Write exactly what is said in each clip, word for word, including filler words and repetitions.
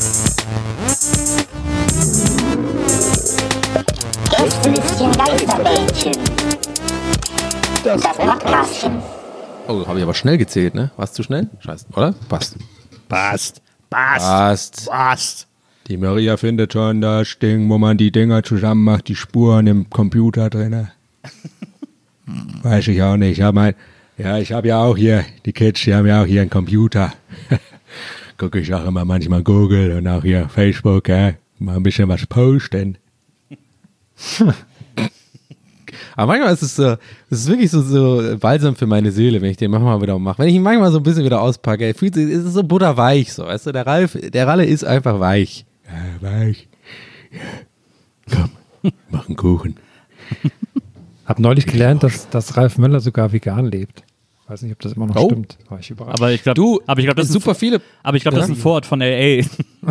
Gästelistchen Geisterbällchen. Das Podcastchen. Oh, habe ich aber schnell gezählt, ne? War's zu schnell? Scheiße, oder? Passt. Passt. Passt. Passt. Passt. Die Maria findet schon das Ding, wo man die Dinger zusammen macht, die Spuren im Computer drin. Weiß ich auch nicht. Ich hab mein, ja, ich habe ja auch hier, die Kids, die haben ja auch hier einen Computer. Gucke ich auch immer manchmal Google und auch hier Facebook, ja, mal ein bisschen was posten. Aber manchmal ist es so, es ist wirklich so, so balsam für meine Seele, wenn ich den manchmal wieder mache. Wenn ich ihn manchmal so ein bisschen wieder auspacke, ey, fühlt sich, ist es so butterweich, so, weißt du, der Ralf, der Ralle ist einfach weich. Ja, weich. Ja. Komm, mach einen Kuchen. Hab neulich gelernt, dass, dass Ralf Möller sogar vegan lebt. Weiß nicht, ob das immer noch Oh. stimmt. War ich überrascht. Aber ich glaube, Du, aber ich glaube, das ist super ein, viele. Aber ich glaube, das ist ein Vorort von L A.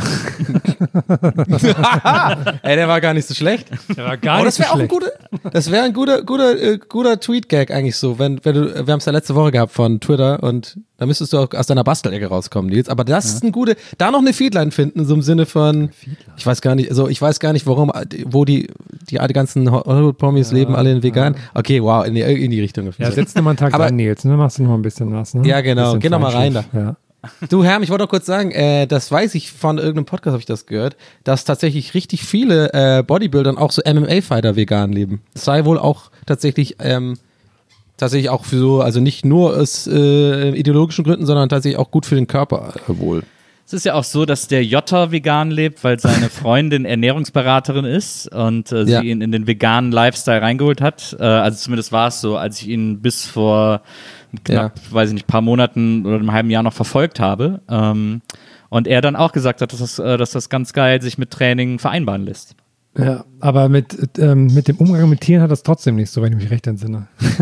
Ey, der war gar nicht so schlecht. Der war gar Oh, nicht das wäre so auch ein schlecht. guter, das wäre ein guter, guter, äh, guter Tweet-Gag eigentlich so, wenn, wenn du, wir haben es ja letzte Woche gehabt von Twitter und da müsstest du auch aus deiner Bastelecke rauskommen, Nils. Aber das ja. ist ein guter, da noch eine Feedline finden, so im Sinne von, ich weiß gar nicht, also ich weiß gar nicht, warum, wo die, die, die ganzen Hollywood-Promis ja, leben alle in vegan. Ja. Okay, wow, in die, in die Richtung. Ja, setz dir mal einen Tag aber, rein, Nils, ne? Machst du noch ein bisschen was, ne? Ja, genau, geh noch mal rein da. Ja. Du, Herm, ich wollte noch kurz sagen, äh, das weiß ich von irgendeinem Podcast, habe ich das gehört, dass tatsächlich richtig viele äh, Bodybuilder und auch so M M A-Fighter vegan leben. Das sei wohl auch tatsächlich, ähm, tatsächlich auch für so, also nicht nur aus äh, ideologischen Gründen, sondern tatsächlich auch gut für den Körper äh, wohl. Es ist ja auch so, dass der Jota vegan lebt, weil seine Freundin Ernährungsberaterin ist und äh, sie Ja. ihn in den veganen Lifestyle reingeholt hat. Äh, also zumindest war es so, als ich ihn bis vor knapp, ja. weiß ich nicht, paar Monaten oder einem halben Jahr noch verfolgt habe. Ähm, und er dann auch gesagt hat, dass das, äh, dass das ganz geil sich mit Training vereinbaren lässt. Ja, aber mit, ähm, mit dem Umgang mit Tieren hat das trotzdem nicht so, wenn ich mich recht entsinne.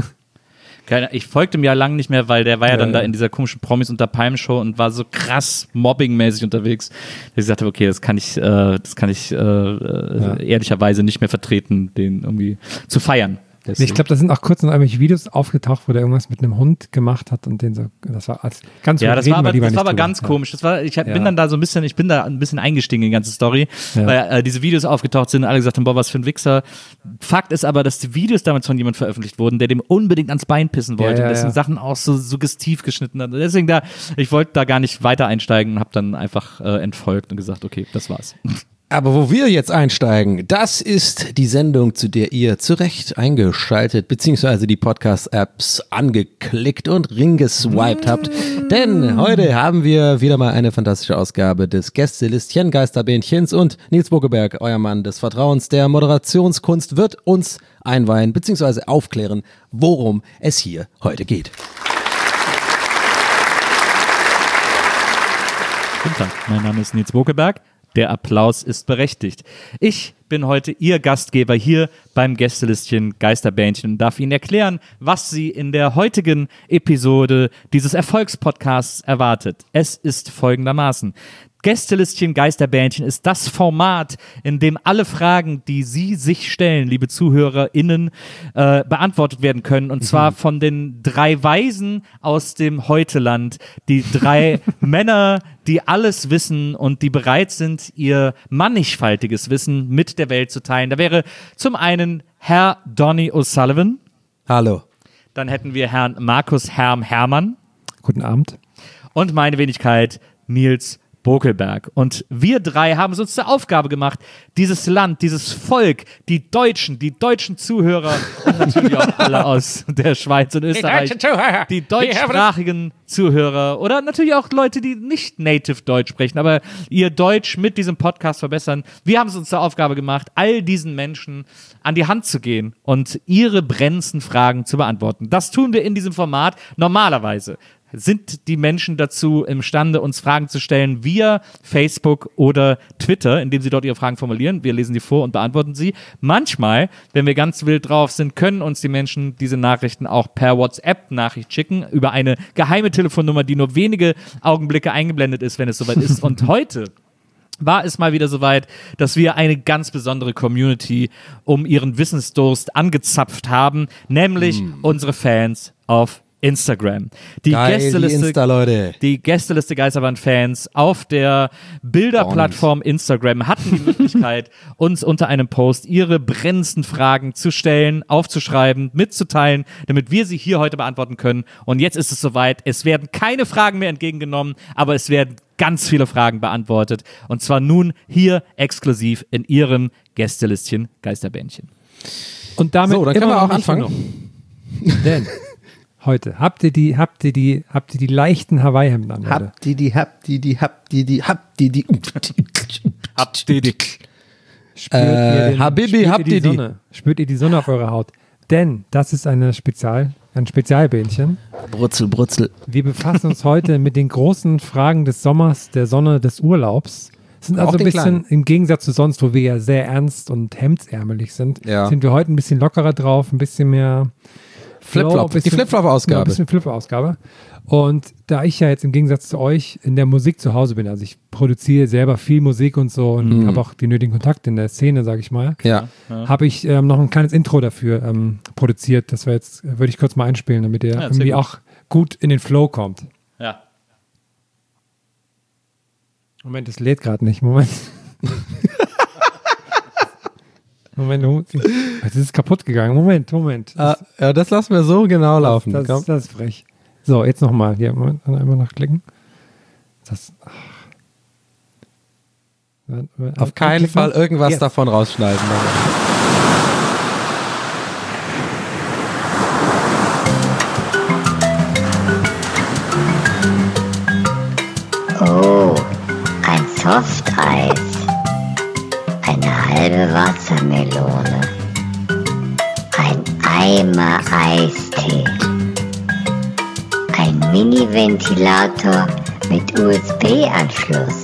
Keine, ich folgte ihm ja lange nicht mehr, weil der war ja, ja dann ja. da in dieser komischen Promis unter Palm-Show und war so krass mobbingmäßig unterwegs, dass ich sagte, okay, das kann ich, äh, das kann ich äh, ja. ehrlicherweise nicht mehr vertreten, den irgendwie zu feiern. Deswegen. Ich glaube, da sind auch kurz noch irgendwelche Videos aufgetaucht, wo der irgendwas mit einem Hund gemacht hat und den so, das war als ganz Ja, das war aber, das war aber drüber. ganz ja. komisch. Das war, ich hab, ja. bin dann da so ein bisschen, ich bin da ein bisschen eingestiegen in die ganze Story, ja. weil äh, diese Videos aufgetaucht sind und alle gesagt haben, boah, was für ein Wichser. Fakt ist aber, dass die Videos damals von jemandem veröffentlicht wurden, der dem unbedingt ans Bein pissen wollte, ja, ja, dessen ja. Sachen auch so suggestiv geschnitten hat. Deswegen da, ich wollte da gar nicht weiter einsteigen und habe dann einfach äh, entfolgt und gesagt, okay, das war's. Aber wo wir jetzt einsteigen, das ist die Sendung, zu der ihr zu Recht eingeschaltet beziehungsweise die Podcast-Apps angeklickt und ringeswiped habt. Denn heute haben wir wieder mal eine fantastische Ausgabe des Gästelistchen Geisterbähnchens und Nils Bokeberg, euer Mann des Vertrauens der Moderationskunst, wird uns einweihen beziehungsweise aufklären, worum es hier heute geht. Guten Tag, mein Name ist Nils Bokeberg. Der Applaus ist berechtigt. Ich bin heute Ihr Gastgeber hier beim Gästelistchen Geisterbähnchen und darf Ihnen erklären, was Sie in der heutigen Episode dieses Erfolgspodcasts erwartet. Es ist folgendermaßen. Gästelistchen Geisterbähnchen ist das Format, in dem alle Fragen, die Sie sich stellen, liebe ZuhörerInnen, äh, beantwortet werden können. Und zwar von den drei Weisen aus dem Heuteland. Die drei Männer, die alles wissen und die bereit sind, ihr mannigfaltiges Wissen mit der Welt zu teilen. Da wäre zum einen Herr Donny O'Sullivan. Hallo. Dann hätten wir Herrn Markus Herm Hermann. Guten Abend. Und meine Wenigkeit Nils Bokeberg. Und wir drei haben es uns zur Aufgabe gemacht, dieses Land, dieses Volk, die Deutschen, die deutschen Zuhörer und natürlich auch alle aus der Schweiz und Österreich, die deutschsprachigen Zuhörer oder natürlich auch Leute, die nicht native Deutsch sprechen, aber ihr Deutsch mit diesem Podcast verbessern. Wir haben es uns zur Aufgabe gemacht, all diesen Menschen an die Hand zu gehen und ihre brennendsten Fragen zu beantworten. Das tun wir in diesem Format normalerweise. Sind die Menschen dazu imstande, uns Fragen zu stellen via Facebook oder Twitter, indem sie dort ihre Fragen formulieren. Wir lesen die vor und beantworten sie. Manchmal, wenn wir ganz wild drauf sind, können uns die Menschen diese Nachrichten auch per WhatsApp-Nachricht schicken, über eine geheime Telefonnummer, die nur wenige Augenblicke eingeblendet ist, wenn es soweit ist. Und heute war es mal wieder soweit, dass wir eine ganz besondere Community um ihren Wissensdurst angezapft haben, nämlich mm. unsere Fans auf Instagram. Die Geil, Gästeliste, die Insta, Leute. Die Gästeliste Geisterbahn-Fans auf der Bilderplattform Instagram hatten die Möglichkeit, uns unter einem Post ihre brennendsten Fragen zu stellen, aufzuschreiben, mitzuteilen, damit wir sie hier heute beantworten können. Und jetzt ist es soweit. Es werden keine Fragen mehr entgegengenommen, aber es werden ganz viele Fragen beantwortet. Und zwar nun hier exklusiv in ihrem Gästelistchen Geisterbähnchen. Und damit So, dann können immer wir auch noch nicht anfangen. genug. Denn heute habt ihr die, habt ihr die, habt ihr die leichten Hawaii-Hemden an, Leute. Habt die, die, habt die, die, habt die, die, habt die, die. Habt ihr die? Spürt Äh, ihr den, Habibi, spürt ihr habt die ihr die? Sonne? Spürt ihr die Sonne auf eurer Haut? Denn das ist eine Spezial, ein Spezialbähnchen. Brutzel, Brutzel. Wir befassen uns heute mit den großen Fragen des Sommers, der Sonne, des Urlaubs. Sind Auch also ein den bisschen kleinen. im Gegensatz zu sonst, wo wir ja sehr ernst und hemdsärmelig sind, Ja. sind wir heute ein bisschen lockerer drauf, ein bisschen mehr Flow, Flip-Flop. ein bisschen- Die Flip-Flop-Ausgabe. Ja, ein bisschen Flip-Flop-Ausgabe. Und da ich ja jetzt im Gegensatz zu euch in der Musik zu Hause bin, also ich produziere selber viel Musik und so und Mhm. habe auch die nötigen Kontakte in der Szene, sage ich mal, Ja. habe ich ähm, noch ein kleines Intro dafür ähm, produziert. Das war jetzt, äh, würde ich kurz mal einspielen, damit ihr Ja, sehr irgendwie gut. auch gut in den Flow kommt. Ja. Moment, es lädt gerade nicht. Moment. Moment, Moment. Jetzt ist es kaputt gegangen. Moment, Moment. Ah, ja, das lassen wir so genau laufen. Das, Komm. das, das ist frech. So, jetzt nochmal. Hier, Moment, dann einmal nachklicken. Das. ach. Warte, warte, Auf keinen klick Fall noch. irgendwas Yes. davon rausschneiden. Oh, ein Softeis. Eine halbe Wassermelone. Ein Eimer Eistee. Ein Mini-Ventilator mit U S B-Anschluss.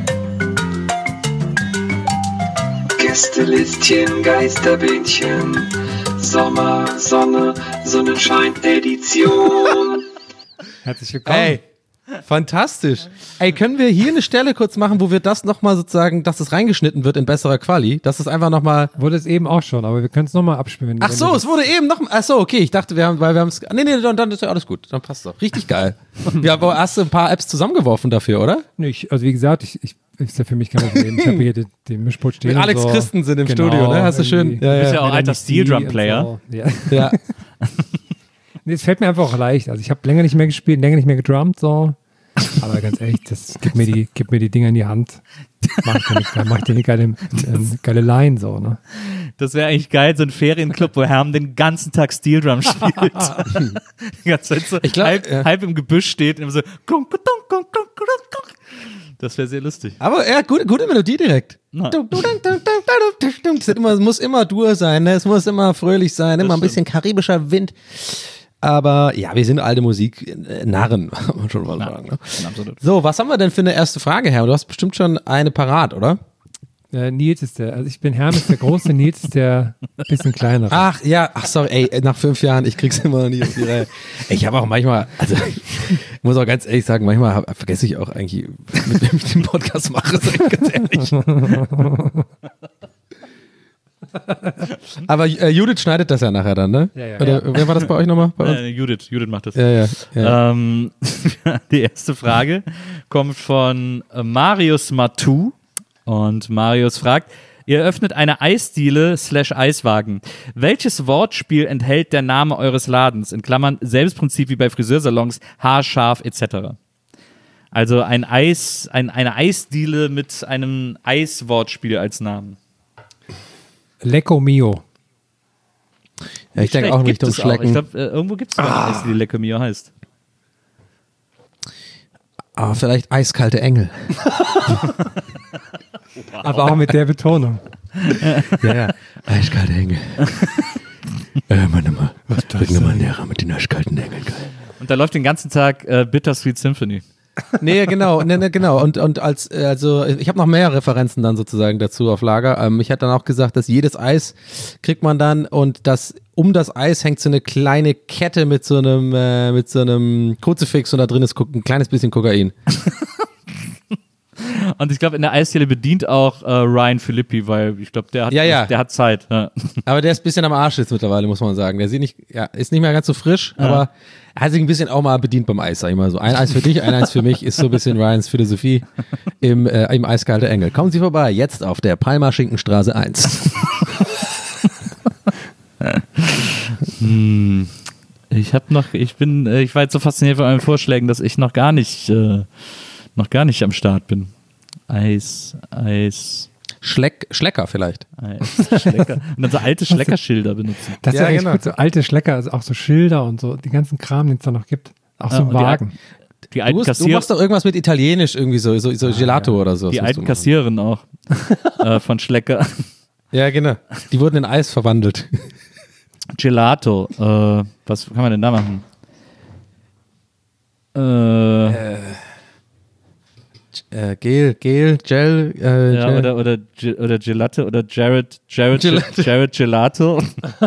Gästelistchen, Geisterbähnchen, Sommer, Sonne, Sonnenschein, Edition. Herzlich willkommen. Ey, fantastisch. Ey, können wir hier eine Stelle kurz machen, wo wir das nochmal sozusagen, dass es reingeschnitten wird in besserer Quali? Dass es einfach nochmal. Wurde es eben auch schon, aber wir können es nochmal abspielen. Ach so, es wurde eben noch. Ach so, okay. Ich dachte, wir haben, weil wir haben es. Nee, nee, dann, dann ist ja alles gut. Dann passt doch. Richtig geil. Wir haben aber hast du ein paar Apps zusammengeworfen dafür, oder? Nicht, also wie gesagt, ich, ich ist ja für mich kein Problem. Ich habe hier den, den Mischpult stehen. Mit und Alex so. Christensen im Genau, Studio, ne? Hast du schön. irgendwie. Ja, Du bist ja ja. auch alter Melanie Steel Drum C. und Player. so. Ja. ja. Nee, es fällt mir einfach auch leicht. Also ich habe länger nicht mehr gespielt, länger nicht mehr gedrummt, so. Aber ganz ehrlich, das gib mir die, gib mir die Dinger in die Hand. Mach ich dir eine, mach ich dir eine geile, ähm, geile Line, so, ne? Das wäre eigentlich geil, so ein Ferienclub, wo Herm den ganzen Tag Steel Drum spielt. Die ganze Zeit so Ich glaub, halb, ja. halb im Gebüsch steht und immer so. Kunk, kunk, kunk, kunk, kunk, kunk. Das wäre sehr lustig. Aber ja, gute, gute Melodie direkt. Na. Es wird immer- es muss immer Dur sein, ne? Es muss immer fröhlich sein, immer ein bisschen karibischer Wind. Aber ja, wir sind alte Musik-Narren, kann man schon mal sagen. Ne? Absolut. So, was haben wir denn für eine erste Frage, Herr? Du hast bestimmt schon eine parat, oder? Äh, Nils ist der, also ich bin Hermes der Große, Nils ist der bisschen kleinere. Ach ja, ach sorry, ey, nach fünf Jahren, ich krieg's immer noch nie auf die Reihe. Ich habe auch manchmal, also ich muss auch ganz ehrlich sagen, manchmal hab, vergesse ich auch eigentlich, mit wem ich den Podcast mache, sag ich ganz ehrlich. Aber äh, Judith schneidet das ja nachher dann, ne? Ja, ja. Oder wer war das bei euch nochmal? Bei uns? Äh, Judith, Judith macht das. Ja, ja, ja. Ähm, die erste Frage kommt von äh, Marius Matu. Und Marius fragt, ihr öffnet eine Eisdiele slash Eiswagen. Welches Wortspiel enthält der Name eures Ladens? In Klammern, selbes Prinzip wie bei Friseursalons, haarscharf et cetera. Also ein Eis, ein, eine Eisdiele mit einem Eiswortspiel als Namen. Lecco Mio. Ja, ich denke Vielleicht auch in gibt Richtung es auch. Ich Schlecken. glaube, äh, irgendwo gibt es sogar eine Eisdiele, die Lecco Mio heißt. Aber vielleicht eiskalte Engel. Aber auch mit der Betonung. Ja, ja. Eiskalte Engel. äh, meine mal. Bring nochmal näher mit den eiskalten Engeln. Und da läuft den ganzen Tag äh, Bittersweet Symphony. Nee, genau, nee, nee, genau. Und, und als, äh, also ich habe noch mehr Referenzen dann sozusagen dazu auf Lager. Ähm, ich hatte dann auch gesagt, dass jedes Eis kriegt man dann und das um das Eis hängt so eine kleine Kette mit so einem, äh, mit so einem Kruzifix und da drin ist Ko- ein kleines bisschen Kokain. Und ich glaube, in der Eisdiele bedient auch äh, Ryan Philippi, weil ich glaube, der hat, Ja, ja. der hat Zeit. Ja. Aber der ist ein bisschen am Arsch jetzt mittlerweile, muss man sagen. Der sieht nicht, ja, ist nicht mehr ganz so frisch, aber hat sich ein bisschen auch mal bedient beim Eis, sag ich mal so. Ein Eis für dich, ein Eis für mich, ist so ein bisschen Ryans Philosophie im, äh, im Eiskalte Engel. Kommen Sie vorbei, jetzt auf der Palmer Schinkenstraße eins. hm. Ich habe noch, ich bin, ich war jetzt so fasziniert von euren Vorschlägen, dass ich noch gar nicht, äh, noch gar nicht am Start bin. Eis, Eis. Schleck, Schlecker vielleicht. Eis, Schlecker. Und dann so alte Schleckerschilder benutzen. Das ist Ja, ja eigentlich genau. gut, so alte Schlecker, also auch so Schilder und so, die ganzen Kram, den es da noch gibt. Auch so Ja, ein und die Wagen. Die Du, alten, musst, du Kassier machst doch irgendwas mit Italienisch irgendwie so, so, so Gelato ja. oder so. die Das musst alten du machen. Kassiererinnen auch äh, von Schlecker. Ja, genau. Die wurden in Eis verwandelt. Gelato. Äh, was kann man denn da machen? Äh, Äh, Gel, Gel, Gel, äh, ja, Gel. oder, oder, Ge- oder Gelato oder Jared, Jared, Gelato. Jared Gelato.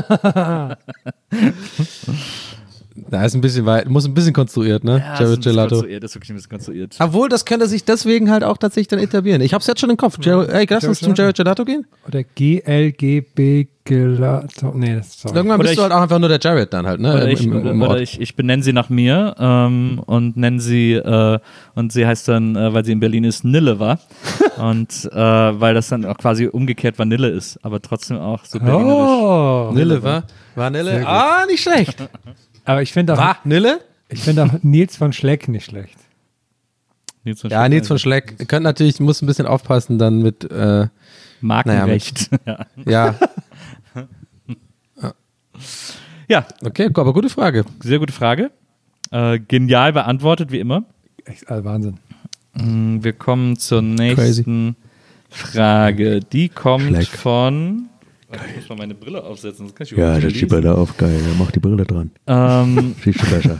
Da ist ein bisschen weit, muss ein bisschen konstruiert, ne? Ja, das ist ein Jared bisschen Gelato. konstruiert, das ist wirklich ein bisschen konstruiert. Obwohl, das könnte sich deswegen halt auch tatsächlich dann etablieren. Ich hab's jetzt schon im Kopf. Jared, ey, lass uns zum Jared Gelato gehen? Oder G L G B Gelato. Nee, das ist sorry. Irgendwann Oder bist du ich- halt auch einfach nur der Jared dann halt, ne? Oder, Im- ich, im- oder, im Ort. oder ich, ich benenne sie nach mir ähm, und nenne sie, äh, und sie heißt dann, äh, weil sie in Berlin ist, Nille war. Und äh, weil das dann auch quasi umgekehrt Vanille ist, aber trotzdem auch so berlinerisch. Oh. Nille, war? Vanille? Sehr gut. Ah, nicht schlecht. Aber ich finde auch, War Nille? ich finde auch Nils von Schleck nicht schlecht. Nils von Ja, Schleck, Nils von Schleck. Ihr könnt natürlich, muss ein bisschen aufpassen dann mit, äh, Markenrecht. ja. ja. ja, Okay, aber gute Frage. sehr gute Frage. Äh, genial beantwortet, wie immer. Echt, also Wahnsinn. Mm, Wir kommen zur nächsten Frage. Die kommt Schleck. von. Warte, ich muss mal meine Brille aufsetzen, sonst kann ich Ja, überhaupt setz nicht die lesen. Brille auf, geil. Mach die Brille dran. Ähm, Siehst du besser.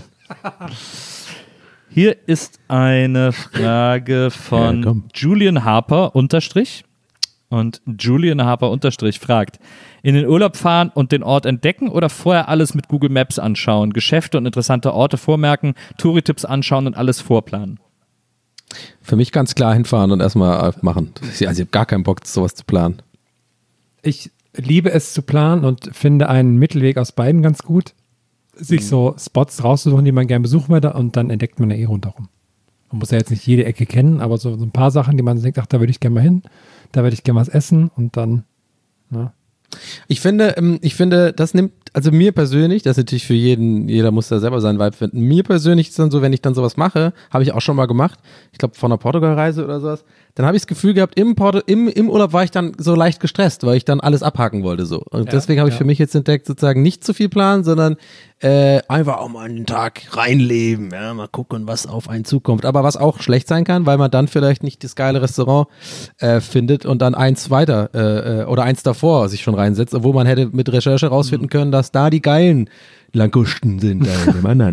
Hier ist eine Frage Ja, von komm. Julian Harper unterstrich. Und Julian Harper unterstrich fragt: In den Urlaub fahren und den Ort entdecken oder vorher alles mit Google Maps anschauen, Geschäfte und interessante Orte vormerken, Touri-Tipps anschauen und alles vorplanen? Für mich ganz klar hinfahren und erstmal machen. Also ich habe gar keinen Bock, sowas zu planen. Ich liebe es zu planen und finde einen Mittelweg aus beiden ganz gut. Sich so Spots rauszusuchen, die man gerne besuchen würde, und dann entdeckt man ja eh rundherum. Man muss ja jetzt nicht jede Ecke kennen, aber so, so ein paar Sachen, die man denkt, ach, da würde ich gerne mal hin, da würde ich gerne was essen und dann, ne? Ich finde, ähm, ich finde, das nimmt, also mir persönlich, das ist natürlich für jeden, jeder muss da selber seinen Vibe finden. Mir persönlich ist dann so, wenn ich dann sowas mache, habe ich auch schon mal gemacht, ich glaube von einer Portugal-Reise oder sowas, dann habe ich das Gefühl gehabt, im, Porto, im, im Urlaub war ich dann so leicht gestresst, weil ich dann alles abhaken wollte so. Und Ja, deswegen habe ich ja. für mich jetzt entdeckt, sozusagen nicht zu viel planen, sondern äh, einfach auch mal einen Tag reinleben, ja, mal gucken, was auf einen zukommt. Aber was auch schlecht sein kann, weil man dann vielleicht nicht das geile Restaurant äh, findet und dann eins weiter äh, äh, oder eins davor sich schon reinsetzt, obwohl man hätte mit Recherche rausfinden können, dass da die geilen Langusten sind, da in dem anderen.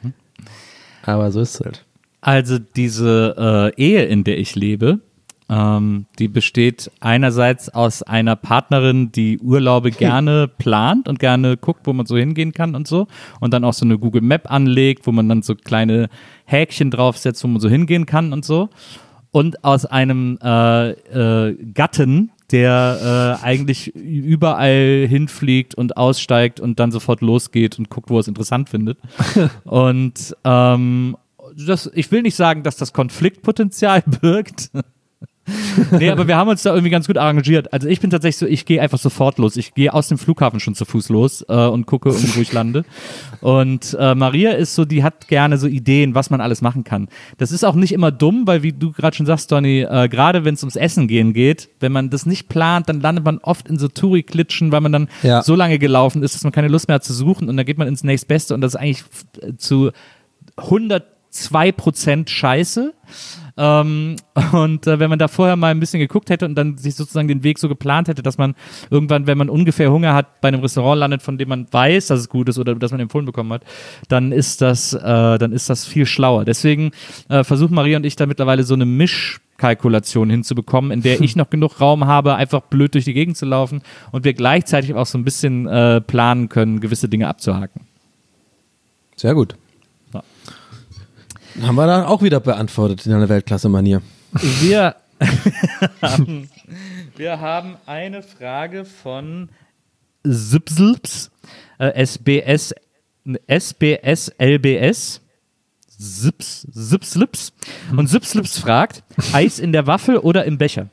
Aber so ist es halt. Also diese äh, Ehe, in der ich lebe, ähm, die besteht einerseits aus einer Partnerin, die Urlaube gerne plant und gerne guckt, wo man so hingehen kann und so, und dann auch so eine Google Map anlegt, wo man dann so kleine Häkchen draufsetzt, wo man so hingehen kann und so, und aus einem äh, äh, Gatten, der äh, eigentlich überall hinfliegt und aussteigt und dann sofort losgeht und guckt, wo er es interessant findet. Und ähm, das, ich will nicht sagen, dass das Konfliktpotenzial birgt. Nee, aber wir haben uns da irgendwie ganz gut arrangiert. Also ich bin tatsächlich so, ich gehe einfach sofort los. Ich gehe aus dem Flughafen schon zu Fuß los äh, und gucke, irgendwie, wo ich lande. Und äh, Maria ist so, die hat gerne so Ideen, was man alles machen kann. Das ist auch nicht immer dumm, weil wie du gerade schon sagst, Donny, äh, gerade wenn es ums Essen gehen geht, wenn man das nicht plant, dann landet man oft in so Touri-Klitschen, weil man dann Ja. so lange gelaufen ist, dass man keine Lust mehr hat zu suchen, und dann geht man ins nächstbeste, und das ist eigentlich f- zu hundertzwei Prozent scheiße. Ähm, und äh, wenn man da vorher mal ein bisschen geguckt hätte und dann sich sozusagen den Weg so geplant hätte, dass man irgendwann, wenn man ungefähr Hunger hat, bei einem Restaurant landet, von dem man weiß, dass es gut ist oder dass man empfohlen bekommen hat, dann ist das, äh, dann ist das viel schlauer. Deswegen äh, versuchen Maria und ich da mittlerweile so eine Mischkalkulation hinzubekommen, in der ich noch genug Raum habe, einfach blöd durch die Gegend zu laufen, und wir gleichzeitig auch so ein bisschen äh, planen können, gewisse Dinge abzuhaken. Sehr gut. Ja. Haben wir dann auch wieder beantwortet in einer Weltklasse-Manier. Wir haben, wir haben eine Frage von Sipsilps, äh, S B S S B S L B S. Sips, Sips, Lips. Und Sips, Lips fragt, Eis in der Waffel oder im Becher?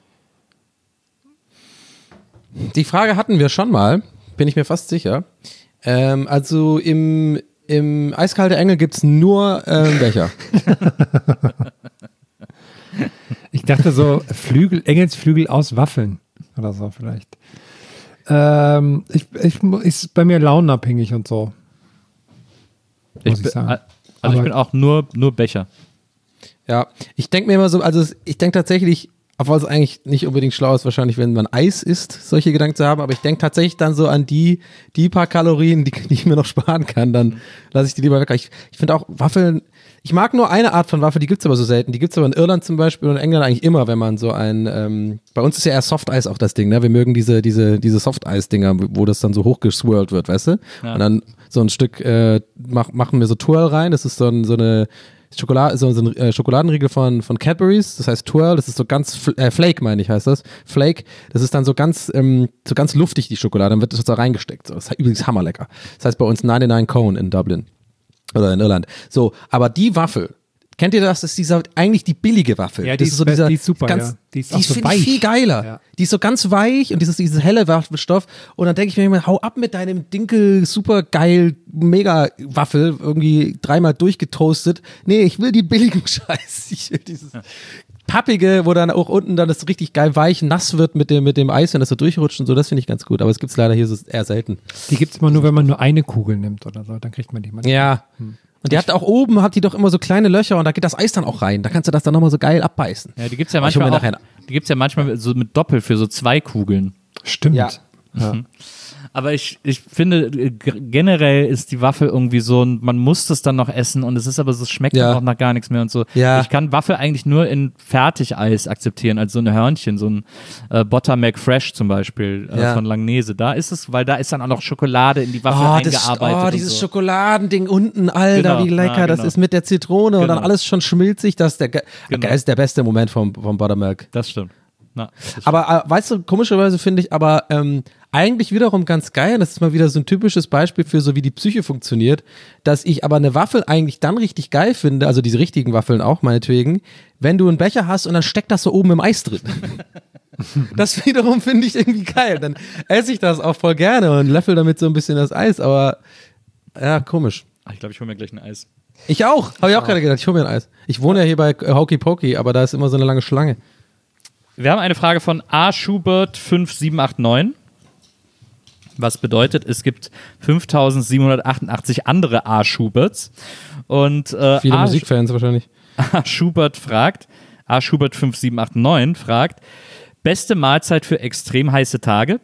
Die Frage hatten wir schon mal, bin ich mir fast sicher. Ähm, also im, im Eiskalte Engel gibt es nur ähm, Becher. Ich dachte so Flügel, Engelsflügel aus Waffeln oder so vielleicht. Ähm, ich, ich, ist bei mir launenabhängig und so. Muss ich, ich sagen. Also Aber ich bin auch nur, nur Becher. Ja, ich denke mir immer so, also es- ich denke tatsächlich, obwohl es eigentlich nicht unbedingt schlau ist, wahrscheinlich, wenn man Eis isst, solche Gedanken zu haben, aber ich denke tatsächlich dann so an die, die paar Kalorien, die, die ich mir noch sparen kann, dann lasse ich die lieber weg. Ich, ich finde auch Waffeln, ich mag nur eine Art von Waffel, die gibt's aber so selten. Die gibt's aber in Irland zum Beispiel und in England eigentlich immer, wenn man so ein, ähm, bei uns ist ja eher Soft-Eis auch das Ding, ne? Wir mögen diese, diese, diese Soft-Eis-Dinger, wo das dann so hochgeswirlt wird, weißt du? Ja. Und dann so ein Stück, äh, mach, machen wir so Twirl rein, das ist so, ein, so eine Schokolade, so, so ein äh, Schokoladenriegel von, von Cadbury's, das heißt Twirl, das ist so ganz, fl- äh, Flake meine ich heißt das, Flake, das ist dann so ganz, ähm, so ganz luftig die Schokolade, dann wird das da reingesteckt, so. Das ist übrigens hammerlecker. Das heißt bei uns neunundneunzig Cone in Dublin oder in Irland. So, aber die Waffel, kennt ihr das? Das ist dieser, eigentlich die billige Waffel. Ja, die das ist so be- dieser, die ist super, ganz, ja. Die ist die auch ist, so finde ich, weich. viel geiler. Ja. Die ist so ganz weich und dieses, dieses helle Waffelstoff und dann denke ich mir immer, hau ab mit deinem Dinkel, super geil, mega Waffel, irgendwie dreimal durchgetoastet. Nee, ich will die billigen Scheiß. Ich will dieses pappige, wo dann auch unten dann das richtig geil weich nass wird mit dem, mit dem Eis, wenn das so durchrutscht und so, das finde ich ganz gut. Aber es gibt es leider hier so eher selten. die gibt es immer nur, wenn man nur eine Kugel nimmt oder so. Dann kriegt man die mal. Ja. Und die hat auch oben, hat die doch immer so kleine Löcher und da geht das Eis dann auch rein. Da kannst du das dann nochmal so geil abbeißen. Ja, die gibt's ja Aber ich hol manchmal mir auch, nachher- die gibt's ja manchmal so mit Doppel für so zwei Kugeln. Stimmt. Ja. Ja. Aber ich, ich finde, äh, g- generell ist die Waffel irgendwie so, ein- man muss das dann noch essen und es ist aber so, es schmeckt Ja. dann auch nach gar nichts mehr und so. Ja. Ich kann Waffel eigentlich nur in Fertigeis akzeptieren, als so ein Hörnchen, so ein äh, Buttermilk Fresh zum Beispiel äh, Ja. von Langnese. Da ist es, weil da ist dann auch noch Schokolade in die Waffel Oh, das, eingearbeitet. oh und dieses so. Schokoladending unten, Alter, Genau, wie lecker ja, das genau. ist mit der Zitrone und dann Genau. alles schon schmilzig. Das ist der, ge Genau. das ist der beste Moment vom, vom Buttermilk. Das stimmt. Na, das stimmt. Aber äh, weißt du, komischerweise finde ich aber ähm, eigentlich wiederum ganz geil, das ist mal wieder so ein typisches Beispiel für so wie die Psyche funktioniert, dass ich aber eine Waffel eigentlich dann richtig geil finde, also diese richtigen Waffeln auch meinetwegen, wenn du einen Becher hast und dann steckt das so oben im Eis drin. Das wiederum finde ich irgendwie geil. Dann esse ich das auch voll gerne und löffel damit so ein bisschen das Eis, aber ja, komisch. Ach, ich glaube, ich hole mir gleich ein Eis. Ich auch, habe ich auch gerade gedacht, ich hole mir ein Eis. Ich wohne ja hier bei äh, Hokey Pokey, aber da ist immer so eine lange Schlange. Wir haben eine Frage von A. Schubert fünf sieben acht neun. Was bedeutet, es gibt fünftausendsiebenhundertachtundachtzig andere A. Schuberts. Und äh, Viele A. Musikfans wahrscheinlich. A. Schubert fragt, A. Schubert fünf sieben acht neun fragt, beste Mahlzeit für extrem heiße Tage?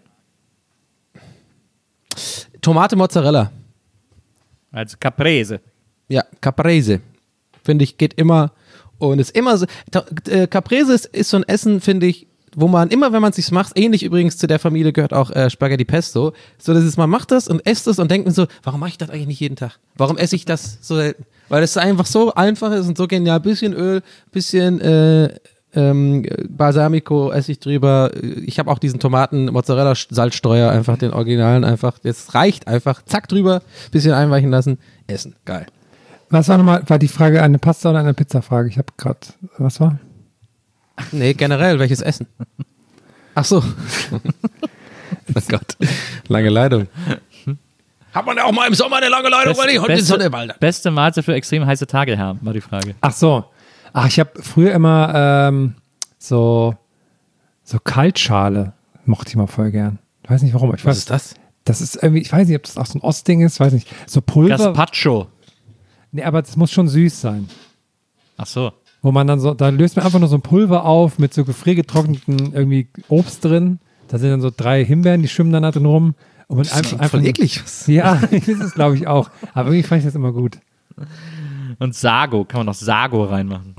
Tomate Mozzarella. Also Caprese. Ja, Caprese. Finde ich, geht immer und ist immer so. Ta- äh, Caprese ist, ist so ein Essen, finde ich, wo man immer, wenn man es sich macht, ähnlich übrigens zu der Familie gehört auch äh, Spaghetti Pesto, so dass es, man macht das und esst es und denkt mir so, warum mache ich das eigentlich nicht jeden Tag? Warum esse ich das so selten? Weil es einfach so einfach ist und so genial. Bisschen Öl, bisschen äh, ähm, Balsamico esse ich drüber. Ich habe auch diesen Tomaten-Mozzarella-Salzstreuer, einfach den Originalen einfach. Das reicht einfach. Zack drüber, bisschen einweichen lassen, essen. Geil. Was war nochmal, war die Frage eine Pasta oder eine Pizza-Frage? Ich habe gerade, was war? Nee, generell, welches Essen? Ach so. Oh Gott. Lange Leitung. Hat man ja auch mal im Sommer eine lange Leitung, weil ich heute die Sonne bald. beste, beste Mahlzeit für extrem heiße Tage, Herr, war die Frage. Ach so. Ach, ich habe früher immer ähm, so, so Kaltschale mochte ich mal voll gern. Ich weiß nicht warum. Ich Was weiß, ist das? Das ist irgendwie, ich weiß nicht, ob das auch so ein Ostding ist, weiß nicht. So Pulver. Gazpacho. Nee, aber das muss schon süß sein. Ach so. Wo man dann so, da löst man einfach nur so ein Pulver auf mit so gefriergetrockneten irgendwie Obst drin. Da sind dann so drei Himbeeren, die schwimmen dann da drin rum. Und man einfach, einfach Voll nur- eklig. Ja, das ist glaube ich auch. Aber irgendwie fand ich das immer gut. Und Sago, kann man noch Sago reinmachen.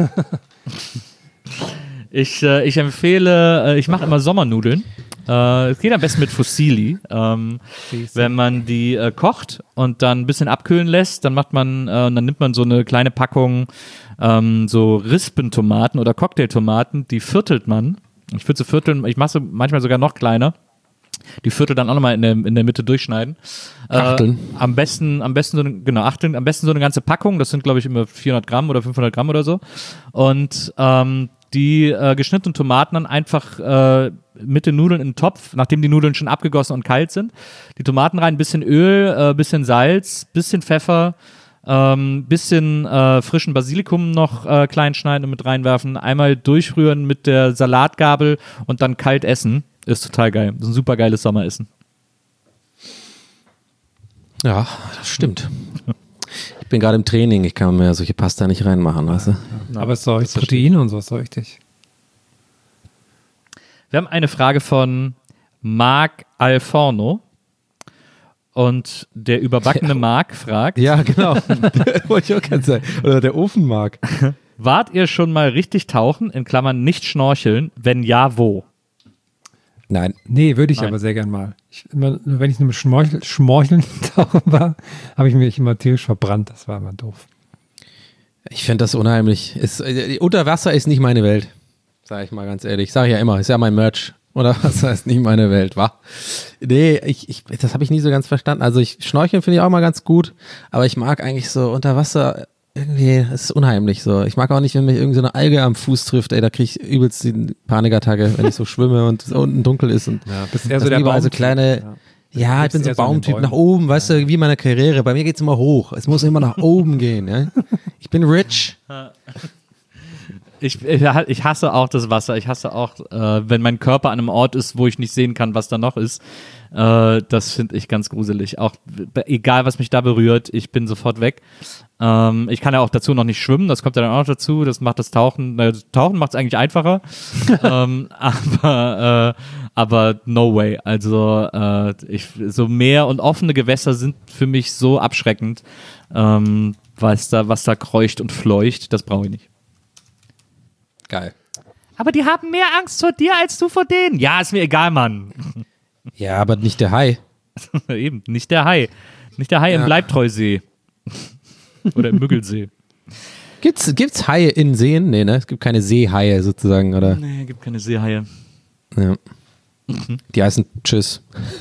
ich, äh, ich empfehle, äh, ich mache immer Sommernudeln. Äh, Es geht am besten mit Fusilli. Ähm, wenn man die äh, kocht und dann ein bisschen abkühlen lässt, dann macht man, äh, dann nimmt man so eine kleine Packung ähm, so Rispentomaten oder Cocktailtomaten, die viertelt man. Ich würde sie vierteln, ich mache sie manchmal sogar noch kleiner. Die Viertel dann auch nochmal in der, in der Mitte durchschneiden. Achteln. Äh, am besten, am besten so eine, genau, Achteln, am besten so eine ganze Packung. Das sind, glaube ich, immer vierhundert Gramm oder fünfhundert Gramm oder so. Und ähm, die äh, geschnittenen Tomaten dann einfach äh, mit den Nudeln in den Topf, nachdem die Nudeln schon abgegossen und kalt sind. Die Tomaten rein, bisschen Öl, äh, bisschen Salz, bisschen Pfeffer, ähm, bisschen äh, frischen Basilikum noch äh, klein schneiden und mit reinwerfen. Einmal durchrühren mit der Salatgabel und dann kalt essen. Ist total geil. Das ist ein super geiles Sommeressen. Ja, das stimmt. Ich bin gerade im Training, ich kann mir solche Pasta nicht reinmachen, weißt du? Aber es ist doch Proteine und so, ist doch richtig. Wir haben eine Frage von Marc Alforno. Und der überbackene Marc fragt: Ja, genau. Wollte ich auch ganz sagen. Oder der Ofenmark. Wart ihr schon mal richtig tauchen, in Klammern nicht schnorcheln? Wenn ja, wo? Nein. Nee, würde ich Nein. aber sehr gern mal. Ich, immer, wenn ich nur mit Schmorchel, Schmorcheln tauchen war, habe ich mich immer tierisch verbrannt. Das war immer doof. Ich finde das unheimlich. Ist, äh, unter Wasser ist nicht meine Welt. Sag ich mal ganz ehrlich. Sag ich ja immer, ist ja mein Merch. Oder Wasser ist nicht meine Welt, wa? Nee, ich, ich, das habe ich nie so ganz verstanden. Also ich Schnorcheln finde ich auch mal ganz gut, aber ich mag eigentlich so unter Wasser irgendwie, es ist unheimlich so. Ich mag auch nicht, wenn mich irgendwie so eine Alge am Fuß trifft, ey, da kriege ich übelst die Panikattacke, wenn ich so schwimme und es unten dunkel ist. Und Ja, bist eher das so der überall so Baumtyp. kleine, Ja. ja, ich bist bin so eher so in den Baumtyp, Bäumen. nach oben, weißt du, wie meine Karriere. Bei mir geht's immer hoch. Es muss immer nach oben gehen. Ja? Ich bin rich. Ich, ich, ich hasse auch das Wasser. Ich hasse auch, äh, wenn mein Körper an einem Ort ist, wo ich nicht sehen kann, was da noch ist. Äh, das finde ich ganz gruselig. Auch egal, was mich da berührt, ich bin sofort weg. Ähm, ich kann ja auch dazu noch nicht schwimmen. Das kommt ja dann auch noch dazu. Das macht das Tauchen. Na, Tauchen macht es eigentlich einfacher. ähm, aber, äh, aber no way. Also äh, ich, so Meer und offene Gewässer sind für mich so abschreckend, ähm, was da, was da kreucht und fleucht. Das brauche ich nicht. Geil. Aber die haben mehr Angst vor dir als du vor denen. Ja, ist mir egal, Mann. Ja, aber nicht der Hai. Eben, nicht der Hai. Nicht der Hai Ja. im Bleibtreusee. Oder im Müggelsee. Gibt's, gibt's Haie in Seen? Nee, ne? Es gibt keine Seehaie sozusagen, oder? Nee, gibt keine Seehaie. Ja. Die heißen Tschüss.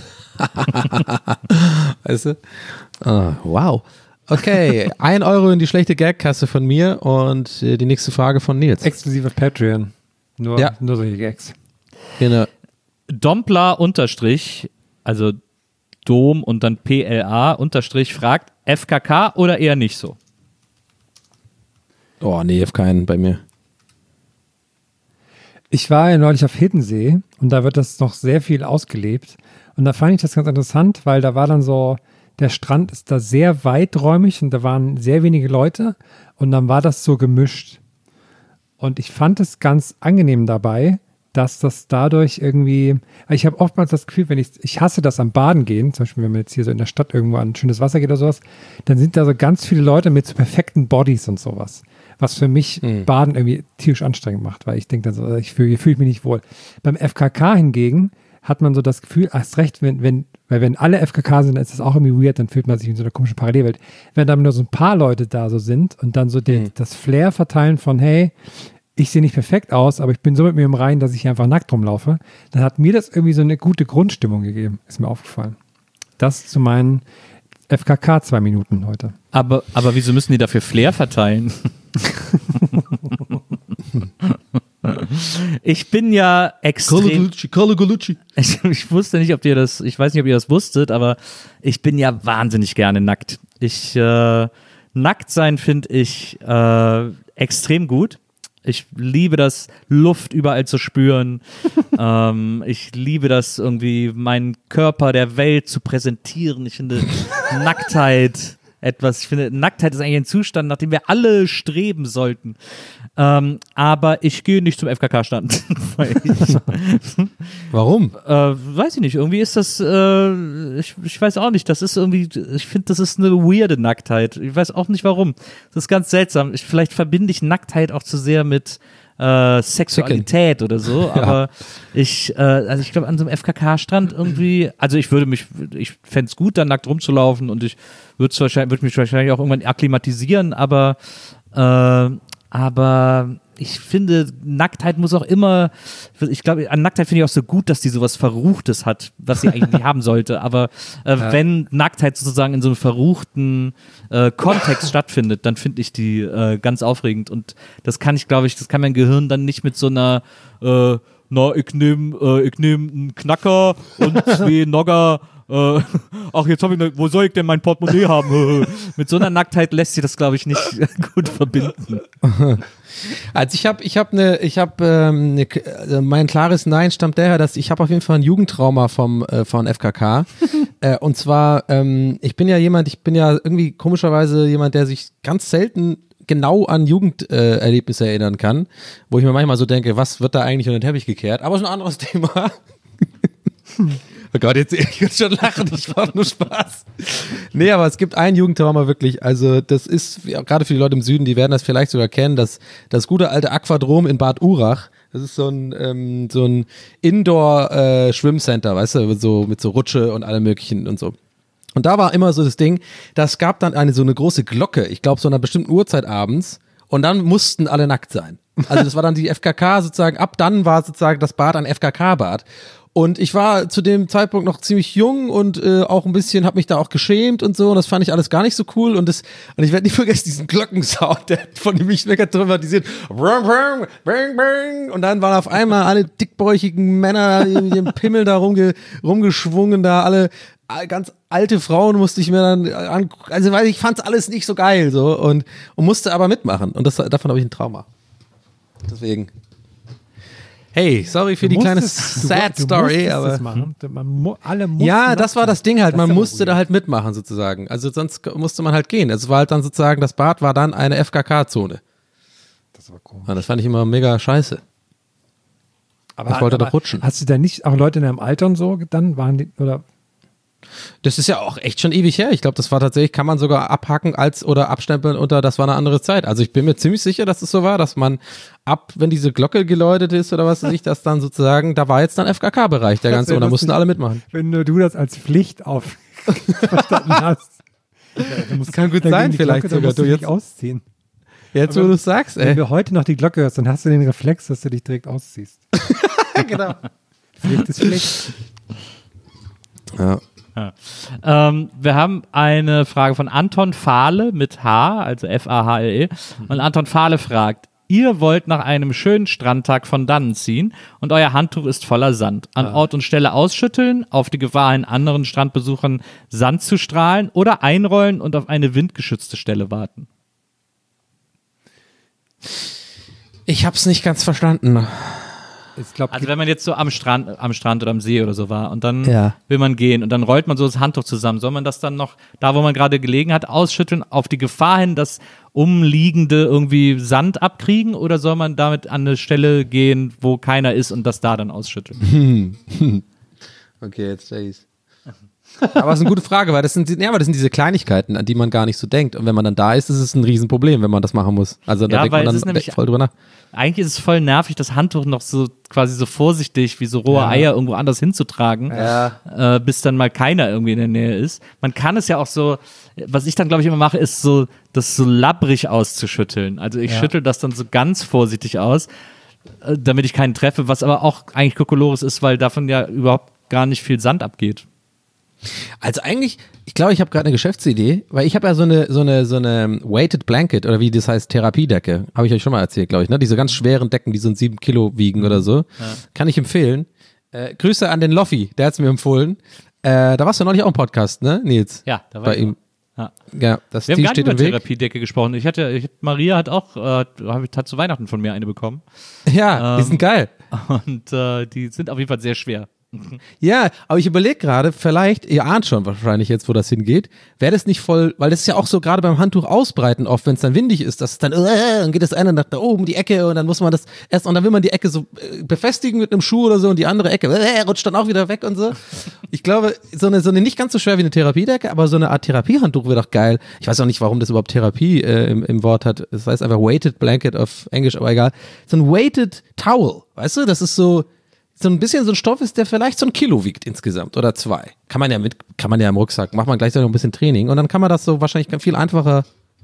Weißt du? Ah, wow. Okay, ein Euro in die schlechte Gagkasse von mir und äh, die nächste Frage von Nils. Exklusive Patreon. Nur, Ja. nur solche Gags. Genau. Dompler unterstrich, also Dom und dann P L A unterstrich fragt, F K K oder eher nicht so? Oh, nee, auf keinen bei mir. Ich war ja neulich auf Hiddensee und da wird das noch sehr viel ausgelebt. Und da fand ich das ganz interessant, weil da war dann so, der Strand ist da sehr weiträumig und da waren sehr wenige Leute und dann war das so gemischt. Und ich fand es ganz angenehm dabei, dass das dadurch irgendwie, ich habe oftmals das Gefühl, wenn ich, ich hasse das am Baden gehen, zum Beispiel wenn man jetzt hier so in der Stadt irgendwo an schönes Wasser geht oder sowas, dann sind da so ganz viele Leute mit so perfekten Bodies und sowas, was für mich Mhm. Baden irgendwie tierisch anstrengend macht, weil ich denke dann so, ich fühle fühl mich nicht wohl. Beim F K K hingegen hat man so das Gefühl, erst recht, wenn, wenn, weil wenn alle F K K sind, dann ist das auch irgendwie weird, dann fühlt man sich in so einer komischen Parallelwelt. Wenn dann nur so ein paar Leute da so sind und dann so den, Mhm. das Flair verteilen von, hey, ich sehe nicht perfekt aus, aber ich bin so mit mir im Reinen, dass ich hier einfach nackt rumlaufe, dann hat mir das irgendwie so eine gute Grundstimmung gegeben, ist mir aufgefallen. Das zu meinen F K K zwei Minuten heute. Aber, aber wieso müssen die dafür Flair verteilen? Ich bin ja extrem. Ich, ich wusste nicht, ob ihr das, ich weiß nicht, ob ihr das wusstet, aber ich bin ja wahnsinnig gerne nackt. Ich, äh, nackt sein finde ich äh, extrem gut. Ich liebe das, Luft überall zu spüren. ähm, ich liebe das, irgendwie meinen Körper der Welt zu präsentieren. Ich finde Nacktheit etwas, ich finde, Nacktheit ist eigentlich ein Zustand, nach dem wir alle streben sollten. Ähm, aber ich gehe nicht zum F K K-Stand. Warum? Äh, weiß ich nicht, irgendwie ist das, äh, ich, ich weiß auch nicht, das ist irgendwie, ich finde, das ist eine weirde Nacktheit. Ich weiß auch nicht warum. Das ist ganz seltsam. Ich, vielleicht verbinde ich Nacktheit auch zu sehr mit äh, Sexualität oder so, Ja. aber ich, äh, also ich glaube, an so einem F K K-Strand irgendwie, also ich würde mich, ich fände es gut, da nackt rumzulaufen und ich würde wahrscheinlich, würde mich wahrscheinlich auch irgendwann akklimatisieren, aber, äh, aber ich finde, Nacktheit muss auch immer, ich glaube, an Nacktheit finde ich auch so gut, dass die sowas Verruchtes hat, was sie eigentlich nicht haben sollte. Aber äh, ja. wenn Nacktheit sozusagen in so einem verruchten äh, Kontext stattfindet, dann finde ich die äh, ganz aufregend. Und das kann ich, glaube ich, das kann mein Gehirn dann nicht mit so einer, äh, na, ich nehme äh, ich nehm einen Knacker und zwei Nogger. Äh, ach, jetzt habe ich, ne, wo soll ich denn mein Portemonnaie haben? Mit so einer Nacktheit lässt sich das, glaube ich, nicht gut verbinden. Also ich habe, ich habe eine, ich habe ähm, ne, also mein klares Nein stammt daher, dass ich habe auf jeden Fall ein Jugendtrauma vom äh, von F K K. äh, und zwar, ähm, ich bin ja jemand, ich bin ja irgendwie komischerweise jemand, der sich ganz selten genau an Jugenderlebnisse äh, erinnern kann, wo ich mir manchmal so denke, was wird da eigentlich unter den Teppich gekehrt? Aber ist ein anderes Thema. Oh Gott, jetzt ich will schon lachen, ich mache nur Spaß. Nee, aber es gibt ein Jugendtrauma wirklich, also das ist, ja, gerade für die Leute im Süden, die werden das vielleicht sogar kennen, das, das gute alte Aquadrom in Bad Urach, das ist so ein, ähm, so ein Indoor-Schwimmcenter, äh, weißt du, so, mit so Rutsche und allem möglichen und so. Und da war immer so das Ding, das gab dann eine so eine große Glocke, ich glaube so einer bestimmten Uhrzeit abends, und dann mussten alle nackt sein. Also das war dann die F K K sozusagen, ab dann war sozusagen das Bad ein F K K-Bad. Und ich war zu dem Zeitpunkt noch ziemlich jung und äh, auch ein bisschen, habe mich da auch geschämt und so. Und das fand ich alles gar nicht so cool. Und das und ich werde nicht vergessen, diesen Glockensound, der von dem mich mega traumatisiert. Bang, bang. Und dann waren auf einmal alle dickbäuchigen Männer mit dem Pimmel da rumge, rumgeschwungen, da alle ganz alte Frauen musste ich mir dann an, also weil ich fand's alles nicht so geil so und, und musste aber mitmachen. Und das, davon habe ich ein Trauma. Deswegen. Hey, sorry für du die kleine musstest, Sad du, du Story, aber das machen. Man mu- alle mussten ja, das war das Ding halt. Man das musste da halt mitmachen sozusagen. Also sonst musste man halt gehen. Es war halt dann sozusagen, das Bad war dann eine F K K-Zone. Das war komisch. Und das fand ich immer mega scheiße. Aber, ich wollte aber doch rutschen. Hast du da nicht auch Leute in deinem Alter und so dann waren die oder? Das ist ja auch echt schon ewig her. Ich glaube, das war tatsächlich, kann man sogar abhaken als oder abstempeln unter, das war eine andere Zeit. Also ich bin mir ziemlich sicher, dass es so war, dass man ab, wenn diese Glocke geläutet ist oder was weiß ich, das dann sozusagen, da war jetzt dann F K K-Bereich der ganze und da mussten alle mitmachen. Wenn nur du das als Pflicht auf verstanden hast. Ja, musst, kann gut sein, vielleicht Glocke, sogar. Du jetzt ausziehen. Jetzt, Aber wo du es sagst, ey. Wenn du heute noch die Glocke hörst, dann hast du den Reflex, dass du dich direkt ausziehst. Genau. Pflicht ist Pflicht. Ja. Ja. Ähm, wir haben eine Frage von Anton Fahle mit H, also F A H L E. Und Anton Fahle fragt, ihr wollt nach einem schönen Strandtag von dannen ziehen und euer Handtuch ist voller Sand. An Ort und Stelle ausschütteln, auf die Gefahr, in anderen Strandbesuchern Sand zu strahlen oder einrollen und auf eine windgeschützte Stelle warten. Ich hab's nicht ganz verstanden. Ich glaub, Also wenn man jetzt so am Strand, am Strand oder am See oder so war und dann Ja. will man gehen und dann rollt man so das Handtuch zusammen, soll man das dann noch, da wo man gerade gelegen hat, ausschütteln, auf die Gefahr hin, dass umliegende irgendwie Sand abkriegen, oder soll man damit an eine Stelle gehen, wo keiner ist und das da dann ausschütteln? Okay, jetzt stell ich's. Aber es ist eine gute Frage, weil das sind, ja, aber das sind diese Kleinigkeiten, an die man gar nicht so denkt. Und wenn man dann da ist, ist es ein Riesenproblem, wenn man das machen muss. Also da Ja, denkt weil man es dann ist nämlich- voll drüber nach. Eigentlich ist es voll nervig, das Handtuch noch so quasi so vorsichtig wie so rohe Ja. Eier irgendwo anders hinzutragen, Ja. äh, bis dann mal keiner irgendwie in der Nähe ist. Man kann es ja auch so, was ich dann glaube ich immer mache, ist so, das so labbrig auszuschütteln. Also ich Ja. schüttel das dann so ganz vorsichtig aus, äh, damit ich keinen treffe, was aber auch eigentlich Kokolores ist, weil davon ja überhaupt gar nicht viel Sand abgeht. Also eigentlich, ich glaube, ich habe gerade eine Geschäftsidee, weil ich habe ja so eine, so eine, so eine Weighted Blanket oder wie das heißt, Therapiedecke. Habe ich euch schon mal erzählt, glaube ich, ne? Diese ganz schweren Decken, die so ein sieben Kilo wiegen oder so. Kann ich empfehlen. Äh, Grüße an den Loffi, der hat es mir empfohlen. Äh, da warst du neulich auch im Podcast, ne, Nils? Ja, da war Bei ich ihm. Ja. Ja, das Wir haben Team gar nicht steht über im Weg. Therapiedecke gesprochen. Ich hatte, ich, Maria hat auch, äh, hat zu Weihnachten von mir eine bekommen. Ja, die Ähm, sind geil. Und äh, die sind auf jeden Fall sehr schwer. Ja, aber ich überlege gerade, vielleicht, ihr ahnt schon wahrscheinlich jetzt, wo das hingeht, wäre das nicht voll, weil das ist ja auch so gerade beim Handtuch ausbreiten oft, wenn es dann windig ist, dass es dann, äh, dann geht das eine nach da oben die Ecke und dann muss man das erst, und dann will man die Ecke so äh, befestigen mit einem Schuh oder so und die andere Ecke äh, rutscht dann auch wieder weg und so. Ich glaube, so eine, so eine nicht ganz so schwer wie eine Therapiedecke, aber so eine Art Therapiehandtuch wäre doch geil. Ich weiß auch nicht, warum das überhaupt Therapie äh, im, im Wort hat. Das heißt einfach Weighted Blanket auf Englisch, aber egal. So ein Weighted Towel, weißt du, das ist so, so ein bisschen so ein Stoff ist, der vielleicht so ein Kilo wiegt insgesamt oder zwei. Kann man ja mit, kann man ja im Rucksack, macht man gleichzeitig noch ein bisschen Training und dann kann man das so wahrscheinlich viel einfacher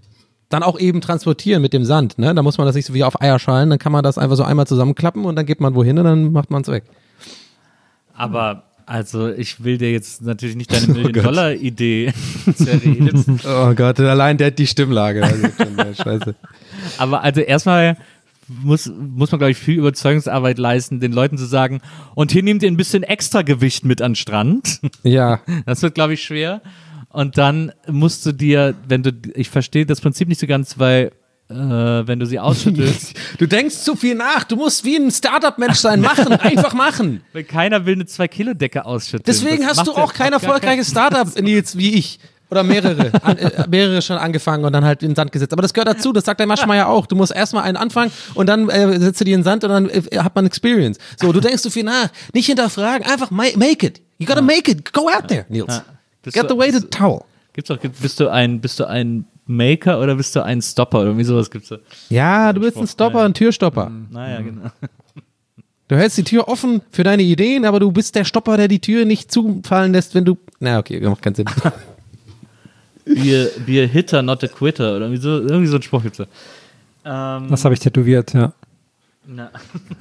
dann auch eben transportieren mit dem Sand, ne? Da muss man das nicht so wie auf Eierschalen, dann kann man das einfach so einmal zusammenklappen und dann geht man wohin und dann macht man es weg. Aber, also, ich will dir jetzt natürlich nicht deine Million-Dollar-Idee zerreden. Oh Gott, allein der die Stimmlage. Also schon, scheiße. Aber also erstmal muss, muss man, glaube ich, viel Überzeugungsarbeit leisten, den Leuten zu sagen, und hier nehmt ihr ein bisschen extra Gewicht mit an den Strand. Ja. Das wird, glaube ich, schwer. Und dann musst du dir, wenn du, ich verstehe das Prinzip nicht so ganz, weil äh, wenn du sie ausschüttelst. Du denkst zu viel nach, du musst wie ein Startup-Mensch sein, machen, einfach machen. Weil keiner will eine zwei Kilo Decke ausschütteln. Deswegen Das hast du macht ja auch kein gar erfolgreiches Startup, Nils, wie ich. Oder mehrere. An, äh, mehrere schon angefangen und dann halt in den Sand gesetzt. Aber das gehört dazu, das sagt der Maschmeyer auch. Du musst erstmal einen anfangen und dann äh, setzt du die in den Sand und dann äh, hat man Experience. So, du denkst zu viel nach. Nicht hinterfragen, einfach make it. You gotta make it. Go out there, Nils. Ja. Bist Get du- the weighted towel. Gibt's auch, bist du ein, bist du ein Maker oder bist du ein Stopper oder irgendwie sowas gibt's da? Ja, du bist ein Stopper, ein Türstopper. Naja, genau. Du hältst die Tür offen für deine Ideen, aber du bist der Stopper, der die Tür nicht zufallen lässt, wenn du... Na, okay, macht keinen Sinn. Be a, be a hitter, not a quitter oder irgendwie so, irgendwie so ein Spruch gibt's da. Ähm, Das habe ich tätowiert, ja. na.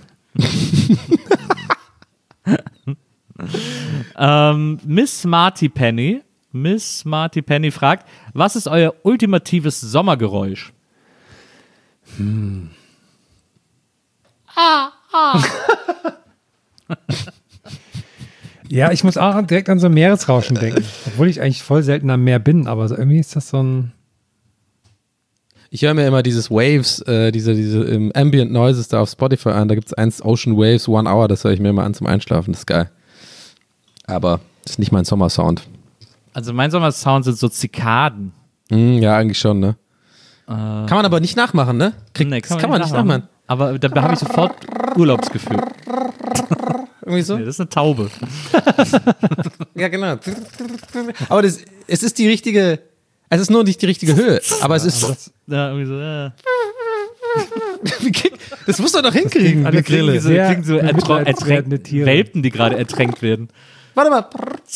ähm, Miss Marty Penny, Miss Marty Penny fragt, was ist euer ultimatives Sommergeräusch? Ja, ich muss auch direkt an so ein Meeresrauschen denken. Obwohl ich eigentlich voll selten am Meer bin, aber so irgendwie ist das so ein. Ich höre mir immer dieses Waves, äh, diese, diese ähm, Ambient Noises da auf Spotify an. Da gibt es eins Ocean Waves One Hour, das höre ich mir immer an zum Einschlafen. Das ist geil. Aber das ist nicht mein Sommersound. Also mein Sommersound sind so Zikaden. Hm, ja, eigentlich schon, ne? Äh, kann man aber nicht nachmachen, ne? Krieg, Nee, das kann man nicht nachmachen. Aber da habe ich sofort Urlaubsgefühl. Irgendwie so? Nee, das ist eine Taube. Ja, genau. Aber das, es ist die richtige, es ist nur nicht die richtige Höhe, aber es ist, Ja, irgendwie so, ja. das muss er doch hinkriegen, Alle die klingen Grille. so, Sehr klingen so ertro- mitleidswerte ertränkt, Tiere. Welpen, die gerade ertränkt werden. Warte mal.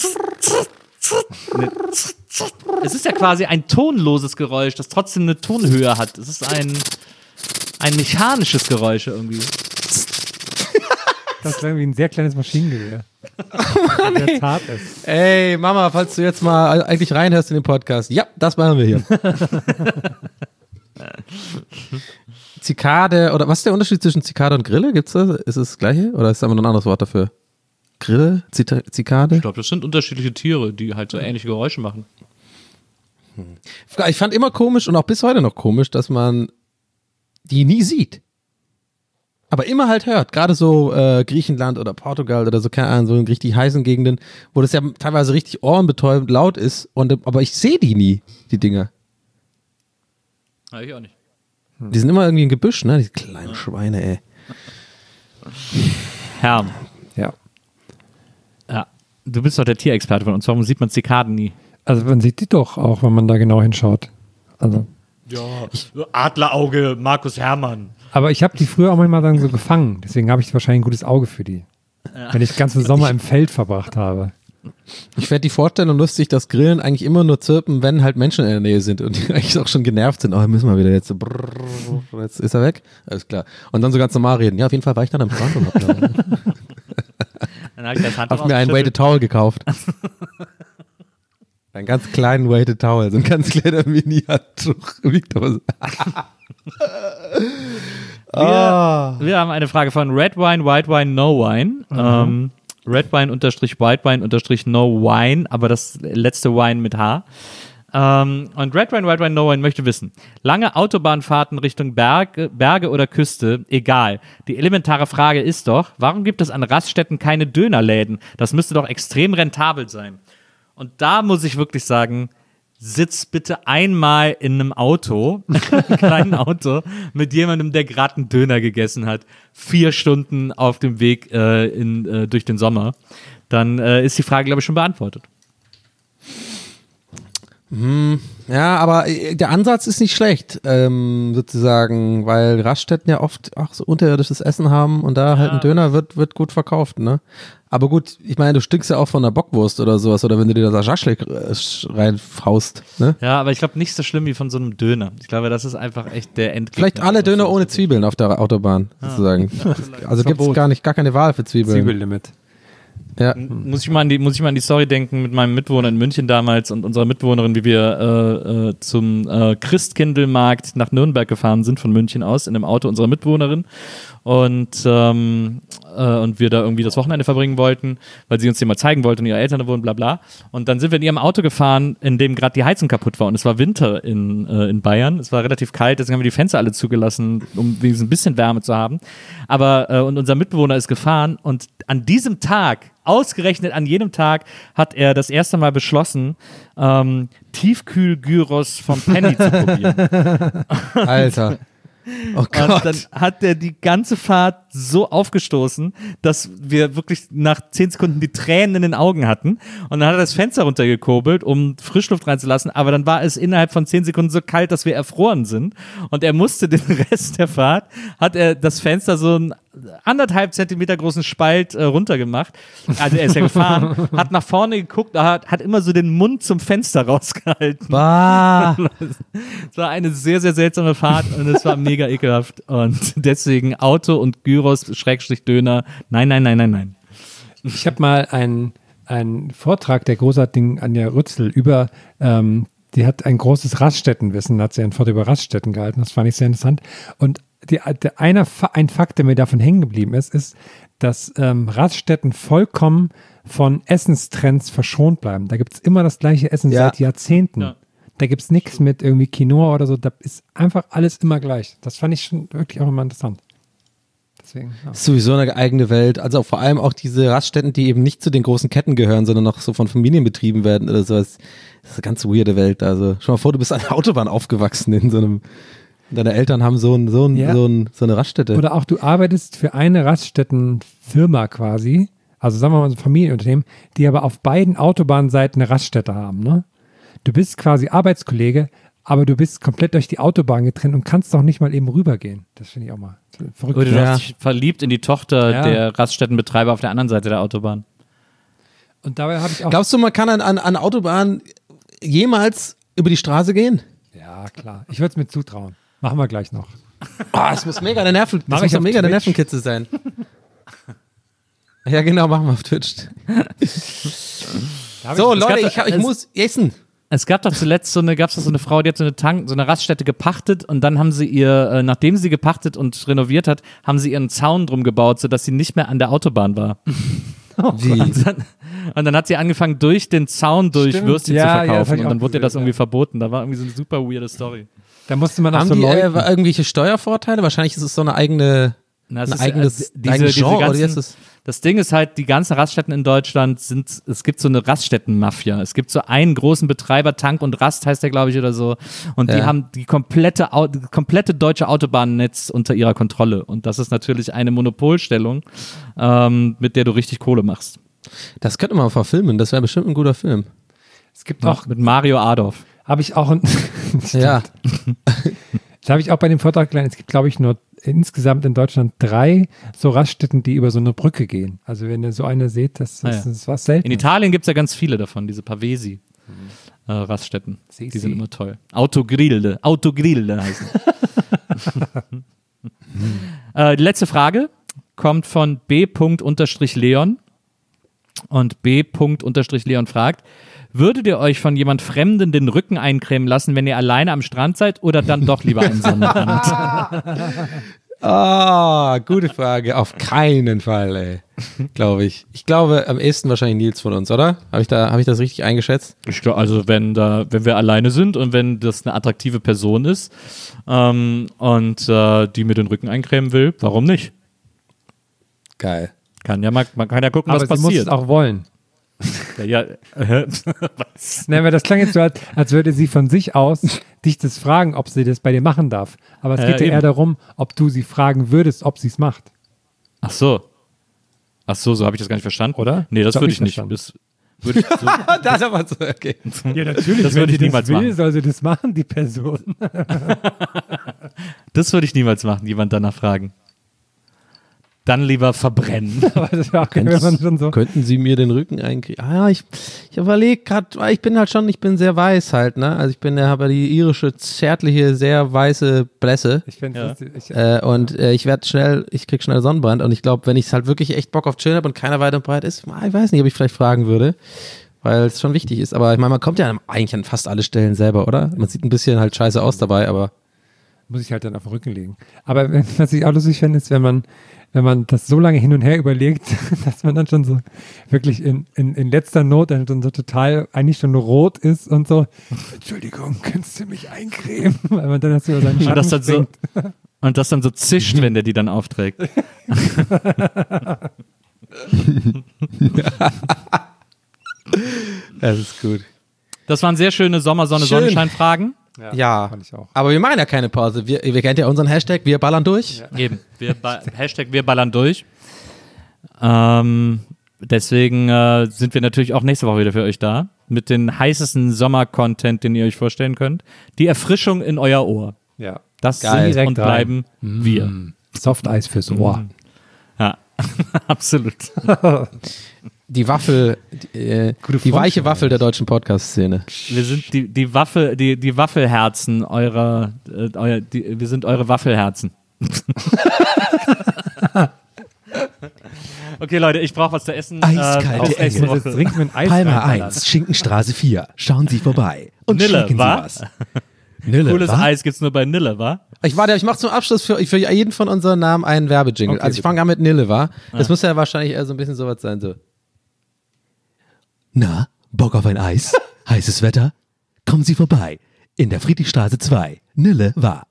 Es ist ja quasi ein tonloses Geräusch, das trotzdem eine Tonhöhe hat. Es ist ein, ein mechanisches Geräusch irgendwie. Das ist irgendwie ein sehr kleines Maschinengewehr. Mann, Sehr ey. zart ist. Ey, Mama, falls du jetzt mal eigentlich reinhörst in den Podcast. Ja, das machen wir hier. Zikade, oder was ist der Unterschied zwischen Zikade und Grille? Gibt's das? Ist es das gleiche? Oder ist es aber noch ein anderes Wort dafür? Grille? Zita- Zikade? Ich glaube, das sind unterschiedliche Tiere, die halt so ähnliche Geräusche machen. Ich fand immer komisch und auch bis heute noch komisch, dass man die nie sieht. Aber immer halt hört. Gerade so äh, Griechenland oder Portugal oder so, keine Ahnung, so in richtig heißen Gegenden, wo das ja teilweise richtig ohrenbetäubend laut ist. Und, aber ich sehe die nie, die Dinger. Ja, ich auch nicht. Die sind immer irgendwie im Gebüsch, ne? Die kleinen Schweine, ey. Herm, Ja. ja, du bist doch der Tierexperte von uns. Warum sieht man Zikaden nie? Also man sieht die doch auch, wenn man da genau hinschaut. Also. Ja, Adlerauge, Markus Hermann. Aber ich habe die früher auch manchmal dann so gefangen. Deswegen habe ich wahrscheinlich ein gutes Auge für die. Wenn ich den ganzen Sommer im Feld verbracht habe. Ich fände die Vorstellung lustig, dass Grillen eigentlich immer nur zirpen, wenn halt Menschen in der Nähe sind und die eigentlich auch schon genervt sind. Oh, müssen wir wieder jetzt so brrr, jetzt ist er weg? Alles klar. Und dann so ganz normal reden. Ja, auf jeden Fall war ich dann am Strand und hab, da, Dann habe ich das Handtuch hab mir einen Weighted Towel gekauft. Einen ganz kleinen Weighted Towel, so ein ganz kleiner Mini-Handtuch. Wiegt aber so. Wir, wir haben eine Frage von Red Wine, White Wine, No Wine. Mhm. Ähm, Red Wine unterstrich White Wine unterstrich No Wine, aber das letzte Wine mit H. Ähm, und Red Wine, White Wine, No Wine möchte wissen, lange Autobahnfahrten Richtung Berge, Berge oder Küste, egal. Die elementare Frage ist doch, warum gibt es an Raststätten keine Dönerläden? Das müsste doch extrem rentabel sein. Und da muss ich wirklich sagen, sitz bitte einmal in einem Auto, einem kleinen Auto, mit jemandem, der gerade einen Döner gegessen hat, vier Stunden auf dem Weg äh, in, äh, durch den Sommer, dann äh, ist die Frage, glaube ich, schon beantwortet. Ja, aber äh, der Ansatz ist nicht schlecht, ähm, sozusagen, weil Raststätten ja oft auch so unterirdisches Essen haben und da halt ein Döner wird, wird gut verkauft, ne? Aber gut, ich meine, du stinkst ja auch von einer Bockwurst oder sowas oder wenn du dir da Schaschlik äh, reinfaust, ne? Ja, aber ich glaube nicht so schlimm wie von so einem Döner. Ich glaube, das ist einfach echt der Endgegner. Vielleicht alle Döner ohne Zwiebeln auf der Autobahn, sozusagen. Also gibt es gar nicht, gar keine Wahl für Zwiebeln. Zwiebellimit. Ja. Muss ich, mal an die, muss ich mal an die Story denken mit meinem Mitbewohner in München damals und unserer Mitbewohnerin, wie wir äh, äh, zum äh, Christkindlmarkt nach Nürnberg gefahren sind, von München aus, in dem Auto unserer Mitbewohnerin. Und, ähm, äh, und wir da irgendwie das Wochenende verbringen wollten, weil sie uns den mal zeigen wollte und ihre Eltern da wohnen, bla bla. Und dann sind wir in ihrem Auto gefahren, in dem gerade die Heizung kaputt war. Und es war Winter in, äh, in Bayern. Es war relativ kalt, deswegen haben wir die Fenster alle zugelassen, um wenigstens ein bisschen Wärme zu haben. Aber äh, und unser Mitbewohner ist gefahren und an diesem Tag, ausgerechnet an jedem Tag, hat er das erste Mal beschlossen, ähm, Tiefkühl-Gyros vom Penny zu probieren. Alter. Oh Gott. Und dann hat er die ganze Fahrt so aufgestoßen, dass wir wirklich nach zehn Sekunden die Tränen in den Augen hatten. Und dann hat er das Fenster runtergekurbelt, um Frischluft reinzulassen. Aber dann war es innerhalb von zehn Sekunden so kalt, dass wir erfroren sind. Und er musste den Rest der Fahrt, hat er das Fenster so ein anderthalb Zentimeter großen Spalt äh, runtergemacht. Also er ist ja gefahren, hat nach vorne geguckt, hat, hat immer so den Mund zum Fenster rausgehalten. Bah. Es war eine sehr, sehr seltsame Fahrt und es war mega ekelhaft. Und deswegen Auto und Gyros, Schrägstrich Döner. Nein, nein, nein, nein, nein. Ich habe mal einen, einen Vortrag der großartigen Anja Rützel über, ähm, die hat ein großes Raststättenwissen, hat sie einen Vortrag über Raststätten gehalten, das fand ich sehr interessant. Und die, der eine, ein Fakt, der mir davon hängen geblieben ist, ist, dass ähm, Raststätten vollkommen von Essenstrends verschont bleiben. Da gibt es immer das gleiche Essen Ja. seit Jahrzehnten. Ja. Da gibt es nichts mit irgendwie Quinoa oder so, da ist einfach alles immer gleich. Das fand ich schon wirklich auch immer interessant. Deswegen, ja. Ist sowieso eine eigene Welt. Also vor allem auch diese Raststätten, die eben nicht zu den großen Ketten gehören, sondern noch so von Familien betrieben werden oder sowas. Das ist eine ganz weirde Welt. Also stell mal vor, du bist an der Autobahn aufgewachsen in so einem, deine Eltern haben so, ein, so, ein, Ja. so, ein, so eine Raststätte. Oder auch du arbeitest für eine Raststättenfirma quasi, also sagen wir mal so ein Familienunternehmen, die aber auf beiden Autobahnseiten eine Raststätte haben, ne? Du bist quasi Arbeitskollege, aber du bist komplett durch die Autobahn getrennt und kannst doch nicht mal eben rübergehen. Das finde ich auch mal verrückt. Oder du Ja. hast dich verliebt in die Tochter Ja. der Raststättenbetreiber auf der anderen Seite der Autobahn. Und dabei habe ich auch... Glaubst du, man kann an, an, an Autobahn jemals über die Straße gehen? Ja, klar. Ich würde es mir zutrauen. Machen wir gleich noch. Oh, das muss mega der Nerven, das Mach muss ich doch auf mega der Twitch. Nervenkitzel sein. Ja, genau, machen wir auf Twitch. Da hab So, ich- Leute, gab- ich, hab- ich es- muss essen. Es gab doch zuletzt so eine, gab's doch so eine Frau, die hat so eine Tank, so eine Raststätte gepachtet und dann haben sie ihr, äh, nachdem sie gepachtet und renoviert hat, haben sie ihren Zaun drum gebaut, sodass sie nicht mehr an der Autobahn war. Wie? Und dann, und dann hat sie angefangen, durch den Zaun durch Stimmt. Würstchen Ja, zu ja, das verkaufen hab ich und auch dann wurde ihr das gesehen, irgendwie ja. verboten. Da war irgendwie so eine super weirde Story. Da musste man auch Haben so die Leute... äh, irgendwelche Steuervorteile? Wahrscheinlich ist es so eine eigene, Na, es ein ist, eigenes, äh, diese- eigenes diese Genre, oder wie ganzen- ist es? Das Ding ist halt, die ganzen Raststätten in Deutschland sind, es gibt so eine Raststätten-Mafia. Es gibt so einen großen Betreiber, Tank und Rast heißt der, glaube ich, oder so. Und die Ja. haben die komplette, Au- die komplette deutsche Autobahnnetz unter ihrer Kontrolle. Und das ist natürlich eine Monopolstellung, ähm, mit der du richtig Kohle machst. Das könnte man verfilmen, das wäre bestimmt ein guter Film. Es gibt auch... Mit Mario Adorf. Habe ich auch... Ein, Ja. Das habe ich auch bei dem Vortrag gelernt. Es gibt, glaube ich, nur insgesamt in Deutschland drei so Raststätten, die über so eine Brücke gehen. Also wenn ihr so eine seht, das, Ah, das, ja. das ist was selten. In Italien gibt es ja ganz viele davon, diese Pavesi-Raststätten. Si, die si. sind immer toll. Autogrilde. Autogrilde heißen. äh, die letzte Frage kommt von B.Leon. Und B.Leon fragt: Würdet ihr euch von jemand Fremden den Rücken eincremen lassen, wenn ihr alleine am Strand seid, oder dann doch lieber einen Sonnenbrand? Ah, gute Frage. Auf keinen Fall, ey. Glaube ich. Ich glaube, am ehesten wahrscheinlich Nils von uns, oder? Habe ich, da, hab ich das richtig eingeschätzt? Ich glaub, also wenn da, wenn wir alleine sind und wenn das eine attraktive Person ist ähm, und äh, die mir den Rücken eincremen will, warum nicht? Geil. Kann ja mal, man kann ja gucken, Aber was sie muss passiert. es auch wollen. Ja, ja, äh, was? Nein, weil das klang jetzt so, als, als würde sie von sich aus dich das fragen, ob sie das bei dir machen darf. Aber es Ja, geht ja eben. eher darum, ob du sie fragen würdest, ob sie es macht. Ach so. Ach so, so habe ich das gar nicht verstanden. Oder? Nee, das So hab würde ich ich nicht. verstanden. Das, Würde ich so, das aber so, okay. Ja, natürlich. Das wenn würde ich sie niemals das will, machen. soll sie das machen, die Person. das würde ich niemals machen, jemand danach fragen. Dann lieber verbrennen. Aber das wäre auch geil, wenn man schon so. Könnten Sie mir den Rücken einkriegen? Ah, ich, ich überlege gerade, ich bin halt schon, ich bin sehr weiß halt, ne? Also ich bin, habe die irische, zärtliche, sehr weiße Blässe. Ich finde Ja. das. Ich, Äh, und äh, ich werde schnell, ich krieg schnell Sonnenbrand und ich glaube, wenn ich halt wirklich echt Bock auf Chillen habe und keiner weit und breit ist, ich weiß nicht, ob ich vielleicht fragen würde, weil es schon wichtig ist. Aber ich meine, man kommt ja eigentlich an fast alle Stellen selber, oder? Man sieht ein bisschen halt scheiße aus dabei, aber muss ich halt dann auf den Rücken legen. Aber was ich auch lustig finde, ist, wenn man, wenn man das so lange hin und her überlegt, dass man dann schon so wirklich in, in, in letzter Not dann so total eigentlich schon rot ist und so, Entschuldigung, kannst du mich eincremen? Weil man dann das über seinen Und Schatten das, dann so, springt. und das dann so zischt, wenn der die dann aufträgt. das ist gut. Das waren sehr schöne Sommer-Sonne-Sonnenschein-Fragen. Ja, fand ich auch. aber wir machen ja keine Pause. Wir, ihr kennt ja unseren Hashtag, wir ballern durch. Ja. Eben. Wir ba- Hashtag wir ballern durch. Ähm, deswegen äh, sind wir natürlich auch nächste Woche wieder für euch da. Mit den heißesten Sommer-Content, den ihr euch vorstellen könnt. Die Erfrischung in euer Ohr. Ja. Das Geil. sind und Direkt rein. bleiben wir. Softeis fürs Ohr. Ja, absolut. Die Waffel, die, äh, die weiche Waffel der deutschen Podcast-Szene. Wir sind die, die Waffel, die, die Waffelherzen eurer, äh, euer, die, wir sind eure Waffelherzen. Okay, Leute, ich brauche was zu essen. Eiskalte bis Engel. nächste Ich muss jetzt Woche. dringend mit Eis Palma reinballern. eins, Schinkenstraße vier. Schauen Sie vorbei und Nille, schmecken wa? Sie was. Nille, Cooles wa? Eis gibt's nur bei Nille, wa? Ich warte, ich mache zum Abschluss für, für jeden von unseren Namen einen Werbejingle. Okay, also ich bitte. fange an mit Nille, war. Das muss ja wahrscheinlich eher so ein bisschen sowas sein, so. Na, Bock auf ein Eis? Heißes Wetter? Kommen Sie vorbei. In der Friedrichstraße zwei. Nille, wa?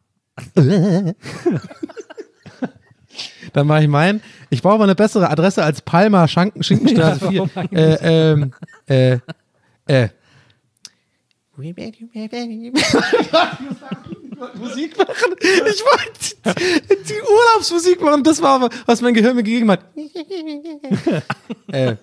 Dann mache ich meinen. Ich brauche mal eine bessere Adresse als Palma Schanken, Schinkenstraße vier. Äh, ähm, äh, äh. Musik machen. Ich wollte die Urlaubsmusik machen. Das war, was mein Gehirn mir gegeben hat. äh.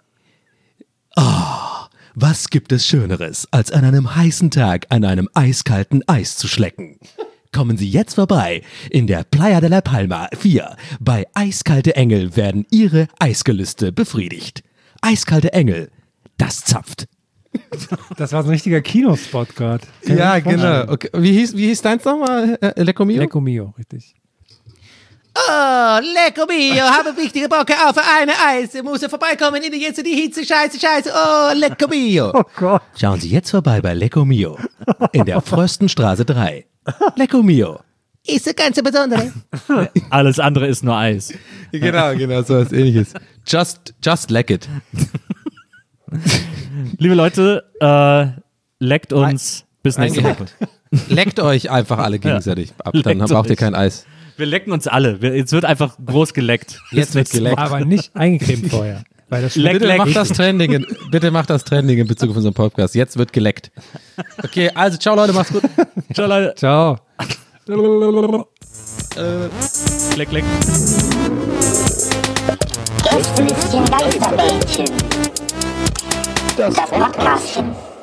Was gibt es Schöneres, als an einem heißen Tag an einem eiskalten Eis zu schlecken? Kommen Sie jetzt vorbei. In der Playa de la Palma vier. Bei Eiskalte Engel werden Ihre Eisgelüste befriedigt. Eiskalte Engel, das zapft. Das war so ein richtiger Kinospot gerade. Ja, genau. Okay. Wie hieß, wie hieß deins nochmal? Äh, Lecco Mio? Lecco Mio, richtig. Oh, Lecco Mio, habe wichtige Bock auf eine Eis. Muss er vorbeikommen in die jetzt die Hitze, scheiße, scheiße. Oh, Lecco Mio. Oh Gott. Schauen Sie jetzt vorbei bei Lecco Mio. In der Fröstenstraße drei. Lecco Mio. Ist das ganz besondere. Alles andere ist nur Eis. Genau, genau, so was ähnliches. Just, just leck it. Liebe Leute, äh, leckt uns bis nächste Woche. Leckt euch einfach alle gegenseitig ab, dann Leckt braucht ihr euch. kein Eis. Wir lecken uns alle. Wir, jetzt wird einfach groß geleckt. Jetzt wird geleckt. Aber nicht eingecremt vorher. Weil das Leck, schmeckt Bitte leck. macht das Trending, in, bitte macht das Trending in Bezug auf unseren Podcast. Jetzt wird geleckt. Okay, also ciao Leute, macht's gut. Ciao, Leute. Ciao. Leck, leck. Gästelistchen Geisterbällchen. Das Podcastchen.